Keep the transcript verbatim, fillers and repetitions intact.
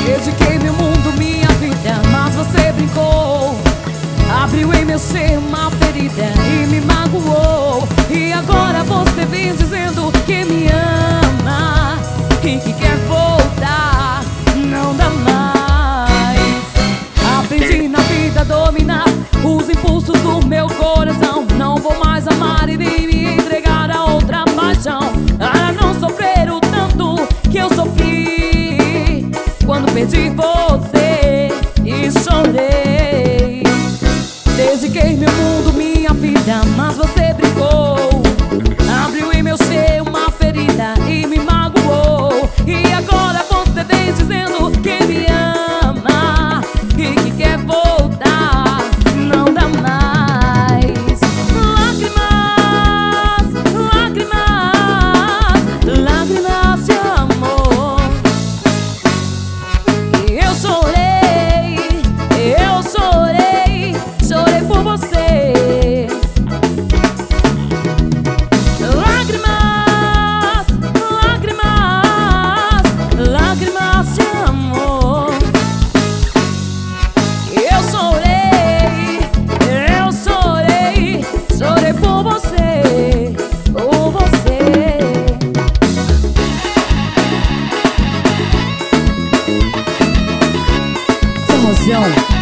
Dediquei meu mundo, minha vida, mas você brincou. Abriu em meu ser uma ferida e me magoou. E agora você vem dizendo que me ama e que quer voltar. Não dá mais. Aprendi na vida a dominar os impulsos do meu coração. Não vou mais amar e nem me entregar a outra paixão. Para não sofrer o tanto que eu sofri quando perdi você e chorei. Dediquei meu mundo, minha vida, mas você brincou. Abriu em meu ser uma ferida e me magoou. E agora você vem dizendo que me ama e que quer voltar. Não dá mais. Lágrimas, lágrimas, lágrimas de amor. E eu chorei, eu chorei, chorei por você. Lágrimas, lágrimas, lágrimas de amor. Eu chorei, eu chorei, chorei por você, por você. Emoção.